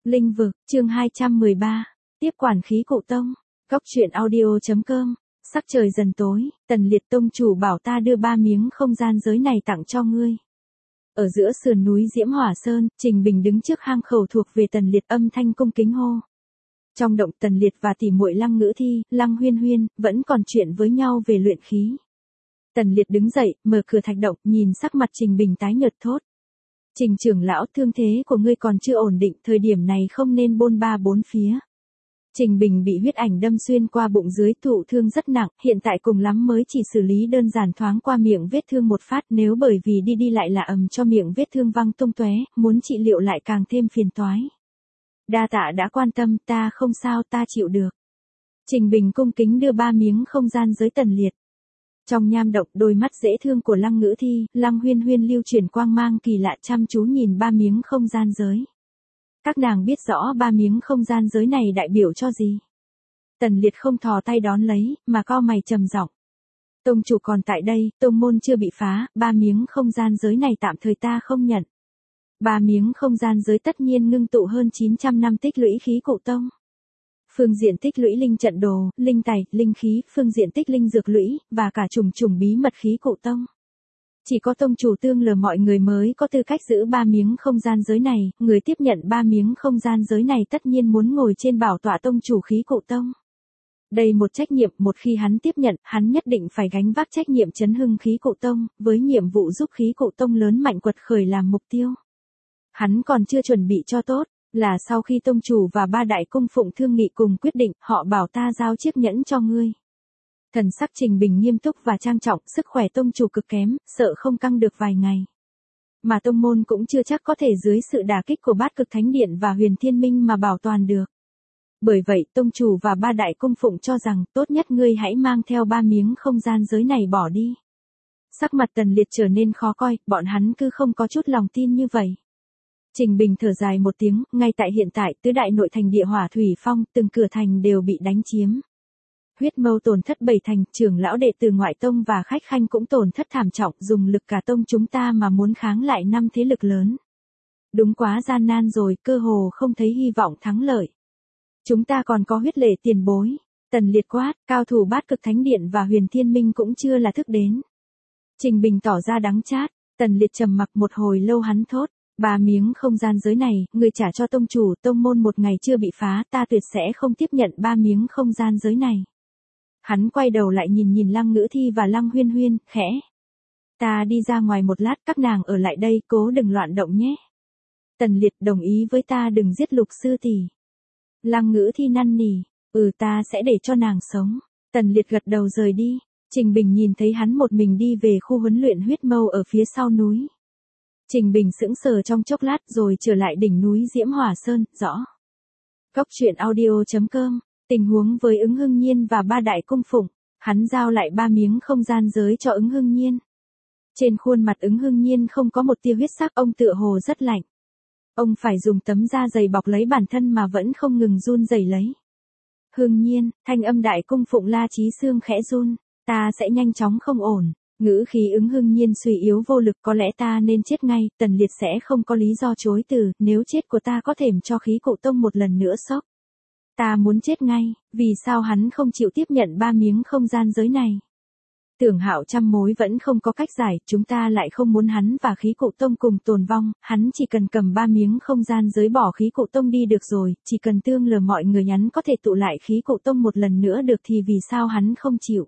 Linh vực, chương 213. Tiếp quản khí cụ tông. Góc truyện audio.com. Sắc trời dần tối, Tần Liệt tông chủ bảo ta đưa 3 miếng không gian giới này tặng cho ngươi. Ở giữa sườn núi Diễm Hỏa Sơn, Trình Bình đứng trước hang khẩu thuộc về Tần Liệt, âm thanh cung kính hô. Trong động, Tần Liệt và tỷ muội Lăng Ngữ Thi, Lăng Huyên Huyên vẫn còn chuyện với nhau về luyện khí. Tần Liệt đứng dậy, mở cửa thạch động, nhìn sắc mặt Trình Bình tái nhợt thốt. Trình trưởng lão, thương thế của ngươi còn chưa ổn định, thời điểm này không nên bôn ba bốn phía. Trình Bình bị huyết ảnh đâm xuyên qua bụng dưới, thụ thương rất nặng, hiện tại cùng lắm mới chỉ xử lý đơn giản thoáng qua miệng vết thương một phát, nếu bởi vì đi lại là cho miệng vết thương văng tung tóe, muốn trị liệu lại càng thêm phiền toái. Đa tạ đã quan tâm, ta không sao, ta chịu được. Trình Bình cung kính đưa 3 miếng không gian giới Tần Liệt. Trong nham động, đôi mắt dễ thương của Lăng Ngữ Thi, Lăng Huyên Huyên lưu chuyển quang mang kỳ lạ, chăm chú nhìn 3 miếng không gian giới. Các nàng biết rõ 3 miếng không gian giới này đại biểu cho gì. Tần Liệt không thò tay đón lấy, mà cau mày trầm giọng. Tông chủ còn tại đây, tông môn chưa bị phá, 3 miếng không gian giới này tạm thời ta không nhận. 3 miếng không gian giới tất nhiên ngưng tụ hơn 900 năm tích lũy khí cụ tông. Phương diện tích lũy linh trận đồ, linh tài, linh khí, phương diện tích linh dược lũy, và cả trùng bí mật khí cụ tông. Chỉ có tông chủ tương lờ mọi người mới có tư cách giữ 3 miếng không gian giới này, người tiếp nhận 3 miếng không gian giới này tất nhiên muốn ngồi trên bảo tọa tông chủ khí cụ tông. Đây một trách nhiệm, một khi hắn tiếp nhận, hắn nhất định phải gánh vác trách nhiệm chấn hưng khí cụ tông, với nhiệm vụ giúp khí cụ tông lớn mạnh quật khởi làm mục tiêu. Hắn còn chưa chuẩn bị cho tốt, là sau khi tông chủ và 3 đại cung phụng thương nghị cùng quyết định, họ bảo ta giao chiếc nhẫn cho ngươi. Thần sắc Trình Bình nghiêm túc và trang trọng, sức khỏe tông chủ cực kém, sợ không căng được vài ngày. Mà tông môn cũng chưa chắc có thể dưới sự đả kích của Bát Cực Thánh Điện và Huyền Thiên Minh mà bảo toàn được. Bởi vậy, tông chủ và 3 đại cung phụng cho rằng, tốt nhất ngươi hãy mang theo 3 miếng không gian giới này bỏ đi. Sắc mặt Tần Liệt trở nên khó coi, bọn hắn cứ không có chút lòng tin như vậy. Trình Bình thở dài một tiếng, ngay tại hiện tại, tứ đại nội thành Địa Hỏa Thủy Phong, từng cửa thành đều bị đánh chiếm. Huyết Mâu tổn thất 7 thành, trưởng lão đệ tử ngoại tông và khách khanh cũng tổn thất thảm trọng, dùng lực cả tông chúng ta mà muốn kháng lại 5 thế lực lớn. Đúng quá gian nan rồi, cơ hồ không thấy hy vọng thắng lợi. Chúng ta còn có huyết lệ tiền bối. Tần Liệt quát, cao thủ Bát Cực Thánh Điện và Huyền Thiên Minh cũng chưa là thức đến. Trình Bình tỏ ra đắng chát, Tần Liệt trầm mặc một hồi lâu hắn thốt. 3 miếng không gian giới này, người trả cho tông chủ, tông môn một ngày chưa bị phá, ta tuyệt sẽ không tiếp nhận 3 miếng không gian giới này. Hắn quay đầu lại nhìn Lăng Ngữ Thi và Lăng Huyên Huyên, khẽ. Ta đi ra ngoài một lát, các nàng ở lại đây, cố đừng loạn động nhé. Tần Liệt đồng ý với ta đừng giết Lục sư tỷ. Lăng Ngữ Thi năn nỉ, ta sẽ để cho nàng sống. Tần Liệt gật đầu rời đi. Trình Bình nhìn thấy hắn một mình đi về khu huấn luyện Huyết Mâu ở phía sau núi. Trình Bình sững sờ trong chốc lát rồi trở lại đỉnh núi Diễm Hỏa Sơn, rõ. Góc truyện audio.com. Tình huống với Ứng Hưng Nhiên và 3 đại cung phụng, hắn giao lại 3 miếng không gian giới cho Ứng Hưng Nhiên. Trên khuôn mặt Ứng Hưng Nhiên không có một tia huyết sắc, ông tựa hồ rất lạnh. Ông phải dùng tấm da dày bọc lấy bản thân mà vẫn không ngừng run rẩy lấy. Hưng Nhiên, thanh âm đại cung phụng La Chí Xương khẽ run, ta sẽ nhanh chóng không ổn. Ngữ khí Ứng Hưng Nhiên suy yếu vô lực, có lẽ ta nên chết ngay, Tần Liệt sẽ không có lý do chối từ, nếu chết của ta có thèm cho khí cụ tông một lần nữa sốc. Ta muốn chết ngay, vì sao hắn không chịu tiếp nhận 3 miếng không gian giới này? Tưởng Hạo trăm mối vẫn không có cách giải, chúng ta lại không muốn hắn và khí cụ tông cùng tồn vong, hắn chỉ cần cầm 3 miếng không gian giới bỏ khí cụ tông đi được rồi, chỉ cần tương lờ mọi người hắn có thể tụ lại khí cụ tông một lần nữa được thì vì sao hắn không chịu?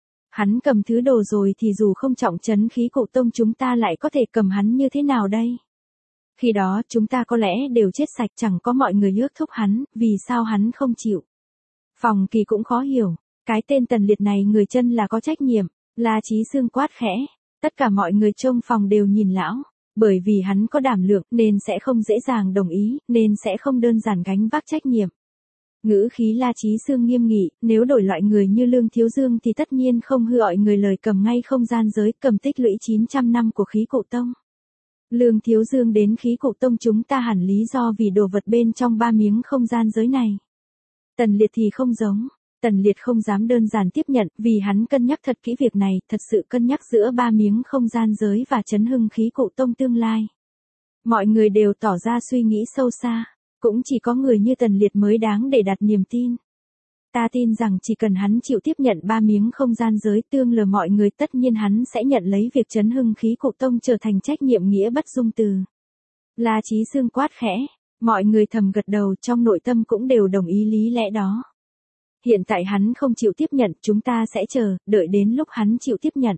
Hắn cầm thứ đồ rồi thì dù không trọng trấn khí cụ tông chúng ta lại có thể cầm hắn như thế nào đây? Khi đó chúng ta có lẽ đều chết sạch, chẳng có mọi người ước thúc hắn, vì sao hắn không chịu? Phòng Kỳ cũng khó hiểu, cái tên Tần Liệt này người chân là có trách nhiệm, La Chí Xương quát khẽ. Tất cả mọi người trong phòng đều nhìn lão, bởi vì hắn có đảm lượng nên sẽ không dễ dàng đồng ý, nên sẽ không đơn giản gánh vác trách nhiệm. Ngữ khí La Chí Xương nghiêm nghị, nếu đổi loại người như Lương Thiếu Dương thì tất nhiên không hư ọi người lời cầm ngay không gian giới, cầm tích lũy 900 năm của khí cụ tông. Lương Thiếu Dương đến khí cụ tông chúng ta hẳn lý do vì đồ vật bên trong 3 miếng không gian giới này. Tần Liệt thì không giống. Tần Liệt không dám đơn giản tiếp nhận, vì hắn cân nhắc thật kỹ việc này, thật sự cân nhắc giữa 3 miếng không gian giới và chấn hưng khí cụ tông tương lai. Mọi người đều tỏ ra suy nghĩ sâu xa. Cũng chỉ có người như Tần Liệt mới đáng để đặt niềm tin. Ta tin rằng chỉ cần hắn chịu tiếp nhận 3 miếng không gian giới tương lờ mọi người, tất nhiên hắn sẽ nhận lấy việc chấn hưng khí cụ tông trở thành trách nhiệm nghĩa bất dung từ. La Chí Sương quát khẽ, mọi người thầm gật đầu, trong nội tâm cũng đều đồng ý lý lẽ đó. Hiện tại hắn không chịu tiếp nhận, chúng ta sẽ chờ, đợi đến lúc hắn chịu tiếp nhận.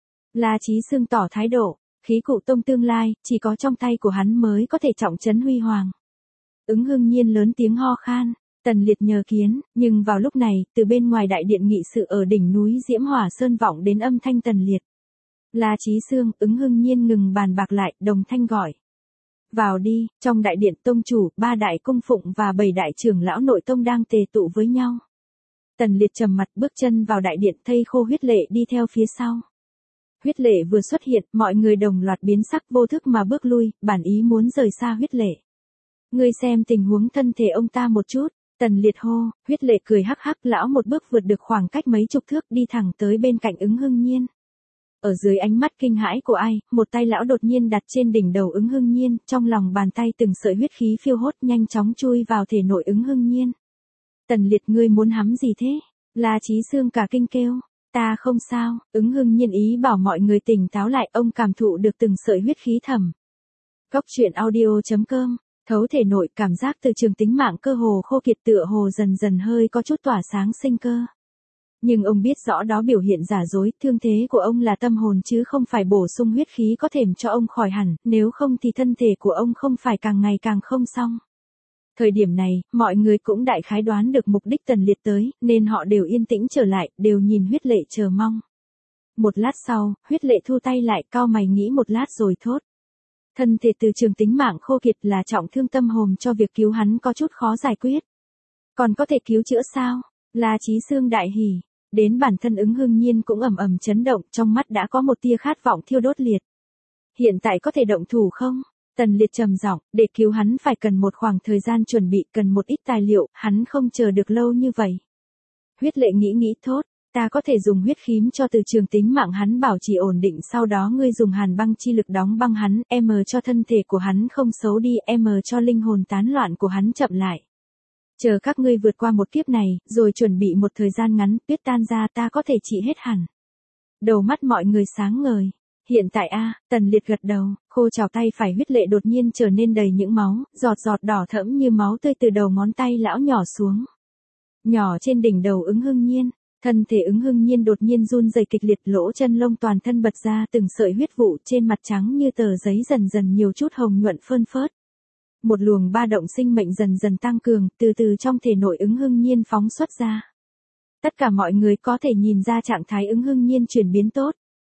La Chí Sương tỏ thái độ, khí cụ tông tương lai, chỉ có trong tay của hắn mới có thể trọng trấn huy hoàng. Ứng Hưng Nhiên lớn tiếng ho khan, Tần Liệt nhờ kiến, nhưng vào lúc này, từ bên ngoài đại điện nghị sự ở đỉnh núi Diễm Hỏa Sơn vọng đến âm thanh Tần Liệt. La Chí Sương, Ứng Hưng Nhiên ngừng bàn bạc lại, đồng thanh gọi. Vào đi, trong đại điện tông chủ, 3 đại cung phụng và 7 đại trưởng lão nội tông đang tề tụ với nhau. Tần Liệt trầm mặt bước chân vào đại điện, thây khô Huyết Lệ đi theo phía sau. Huyết Lệ vừa xuất hiện, mọi người đồng loạt biến sắc, vô thức mà bước lui, bản ý muốn rời xa Huyết Lệ. Ngươi xem tình huống thân thể ông ta một chút. Tần Liệt hô, Huyết Lệ cười hắc hắc, lão một bước vượt được khoảng cách mấy chục thước, đi thẳng tới bên cạnh Ứng Hưng Nhiên. Ở dưới ánh mắt kinh hãi của ai, một tay lão đột nhiên đặt trên đỉnh đầu Ứng Hưng Nhiên, trong lòng bàn tay từng sợi huyết khí phiêu hốt nhanh chóng chui vào thể nội Ứng Hưng Nhiên. Tần Liệt, ngươi muốn hắm gì thế? La Chí Sương cả kinh kêu, ta không sao. Ứng Hưng Nhiên ý bảo mọi người tỉnh táo lại, ông cảm thụ được từng sợi huyết khí thầm. Góc truyện audio.com. Thấu thể nội, cảm giác từ trường tính mạng cơ hồ khô kiệt, tựa hồ dần dần hơi có chút tỏa sáng sinh cơ. Nhưng ông biết rõ đó biểu hiện giả dối, thương thế của ông là tâm hồn chứ không phải bổ sung huyết khí có thể cho ông khỏi hẳn, nếu không thì thân thể của ông không phải càng ngày càng không xong. Thời điểm này, mọi người cũng đại khái đoán được mục đích Tần Liệt tới, nên họ đều yên tĩnh trở lại, đều nhìn Huyết Lệ chờ mong. Một lát sau, Huyết Lệ thu tay lại, cau mày nghĩ một lát rồi thốt. Thân thể từ trường tính mạng khô kiệt là trọng thương tâm hồn, cho việc cứu hắn có chút khó giải quyết. Còn có thể cứu chữa sao? La Chí Sương đại hỉ. Đến bản thân Ứng Hưng Nhiên cũng ầm ầm chấn động, trong mắt đã có một tia khát vọng thiêu đốt liệt. Hiện tại có thể động thủ không? Tần Liệt trầm giọng, để cứu hắn phải cần một khoảng thời gian chuẩn bị, cần một ít tài liệu, hắn không chờ được lâu như vậy. Huyết Lệ nghĩ thốt, ta có thể dùng huyết khím cho từ trường tính mạng hắn bảo trì ổn định, sau đó ngươi dùng hàn băng chi lực đóng băng hắn, cho thân thể của hắn không xấu đi, cho linh hồn tán loạn của hắn chậm lại. Chờ các ngươi vượt qua một kiếp này, rồi chuẩn bị một thời gian ngắn, tuyết tan ra, ta có thể trị hết hẳn. Đầu mắt mọi người sáng ngời. Hiện tại Tần Liệt gật đầu, khô trào tay phải Huyết Lệ đột nhiên trở nên đầy những máu, giọt giọt đỏ thẫm như máu tươi từ đầu ngón tay lão nhỏ xuống. Nhỏ trên đỉnh đầu Ứng Hưng Nhiên, thân thể Ứng Hưng Nhiên đột nhiên run rẩy kịch liệt, lỗ chân lông toàn thân bật ra, từng sợi huyết vụ trên mặt trắng như tờ giấy dần dần nhiều chút hồng nhuận phơn phớt. Một luồng ba động sinh mệnh dần dần tăng cường, từ từ trong thể nội Ứng Hưng Nhiên phóng xuất ra. Tất cả mọi người có thể nhìn ra trạng thái Ứng Hưng Nhiên chuyển biến tốt.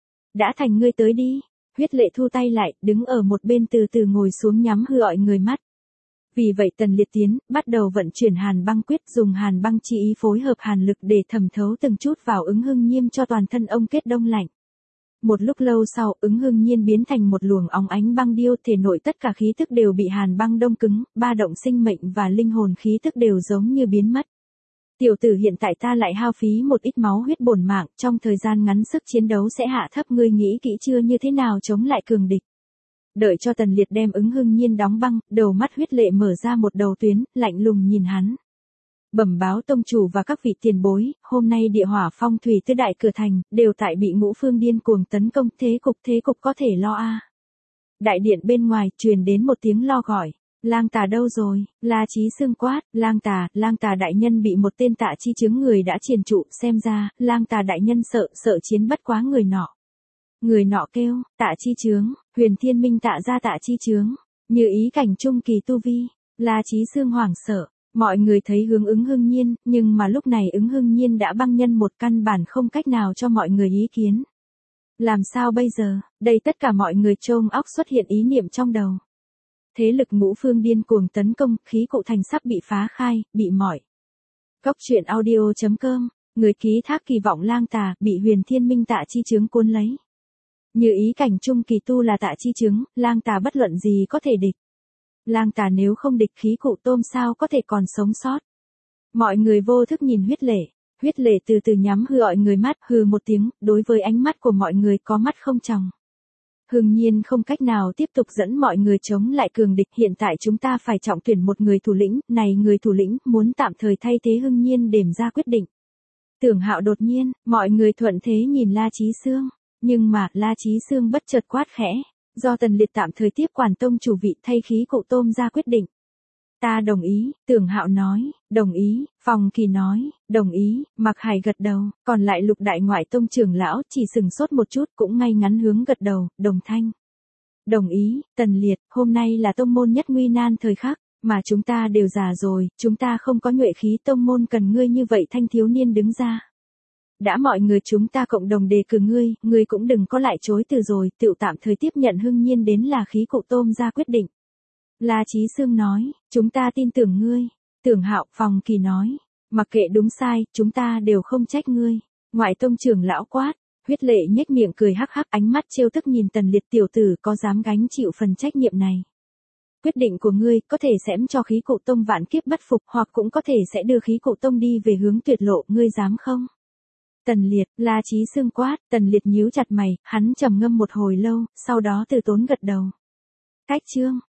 Đã thành, ngươi tới đi. Huyết Lệ thu tay lại, đứng ở một bên từ từ ngồi xuống, nhắm hư người mắt. Vì vậy Tần Liệt tiến, bắt đầu vận chuyển hàn băng quyết, dùng hàn băng chi ý phối hợp hàn lực để thẩm thấu từng chút vào Ứng Hưng Nhiên, cho toàn thân ông kết đông lạnh. Một lúc lâu sau, Ứng Hưng Nhiên biến thành một luồng óng ánh băng điêu, thể nội tất cả khí tức đều bị hàn băng đông cứng, ba động sinh mệnh và linh hồn khí tức đều giống như biến mất. Tiểu tử, hiện tại ta lại hao phí một ít máu huyết bổn mạng, trong thời gian ngắn sức chiến đấu sẽ hạ thấp, ngươi nghĩ kỹ chưa, như thế nào chống lại cường địch? Đợi cho Tần Liệt đem Ứng Hưng Nhiên đóng băng, đầu mắt Huyết Lệ mở ra một đầu tuyến, lạnh lùng nhìn hắn. Bẩm báo tông chủ và các vị tiền bối, hôm nay địa hỏa phong thủy tứ đại cửa thành, đều tại bị ngũ phương điên cuồng tấn công, thế cục có thể lo Đại điện bên ngoài, truyền đến một tiếng lo gọi. Lang Tà đâu rồi? La Chí Sương quát, Lang Tà đại nhân bị một tên Tạ Chi Chướng người đã triền trụ, xem ra, Lang Tà đại nhân sợ chiến bất quá người nọ. Người nọ kêu, Tạ Chi Chướng, Huyền Thiên Minh Tạ ra Tạ Chi Chướng, như ý cảnh trung kỳ tu vi. La Chí Sương hoảng sợ, mọi người thấy hướng Ứng Hưng Nhiên, nhưng mà lúc này Ứng Hưng Nhiên đã băng nhân một, căn bản không cách nào cho mọi người ý kiến. Làm sao bây giờ? Đây tất cả mọi người trông óc xuất hiện ý niệm trong đầu. Thế lực ngũ phương điên cuồng tấn công, khí cụ thành sắp bị phá khai, bị mỏi. Góc truyện audio.com, người ký thác kỳ vọng Lang Tà, bị Huyền Thiên Minh Tạ Chi Chướng cuốn lấy. Như ý cảnh trung kỳ tu là Tạ Chi Chướng, Lang Tà bất luận gì có thể địch. Lang Tà nếu không địch khí cụ tôm sao có thể còn sống sót. Mọi người vô thức nhìn Huyết Lệ. Huyết Lệ từ từ nhắm hư người mắt, hừ một tiếng, đối với ánh mắt của mọi người có mắt không tròng. Hưng Nhiên không cách nào tiếp tục dẫn mọi người chống lại cường địch, hiện tại chúng ta phải trọng tuyển một người thủ lĩnh, này người thủ lĩnh muốn tạm thời thay thế Hưng Nhiên đềm ra quyết định. Tưởng Hạo đột nhiên, mọi người thuận thế nhìn La Chí Xương, nhưng mà La Chí Xương bất chợt quát khẽ, do Tần Liệt tạm thời tiếp quản tông chủ vị thay khí cụ Tôm ra quyết định. Ta đồng ý, Tưởng Hạo nói, đồng ý, Phong Kỳ nói, đồng ý, Mạc Hải gật đầu, còn lại Lục đại ngoại tông trưởng lão chỉ sừng sốt một chút cũng ngay ngắn hướng gật đầu, đồng thanh. Đồng ý, Tần Liệt, hôm nay là tông môn nhất nguy nan thời khắc, mà chúng ta đều già rồi, chúng ta không có nhuệ khí tông môn cần ngươi như vậy thanh thiếu niên đứng ra. Đã mọi người chúng ta cộng đồng đề cử ngươi cũng đừng có lại chối từ rồi, tựu tạm thời tiếp nhận Hưng Nhiên đến là khí cụ Tôm ra quyết định. La Chí Xương nói, chúng ta tin tưởng ngươi. Tưởng Hạo, Phong Kỳ nói, mặc kệ đúng sai, chúng ta đều không trách ngươi. Ngoại tông trưởng lão quát, Huyết Lệ nhếch miệng cười hắc hắc, ánh mắt trêu tức nhìn Tần Liệt tiểu tử có dám gánh chịu phần trách nhiệm này. Quyết định của ngươi có thể xém cho khí cụ tông vạn kiếp bất phục, hoặc cũng có thể sẽ đưa khí cụ tông đi về hướng tuyệt lộ, ngươi dám không? Tần Liệt, La Chí Xương quát, Tần Liệt nhíu chặt mày, hắn trầm ngâm một hồi lâu, sau đó từ tốn gật đầu. Cách chương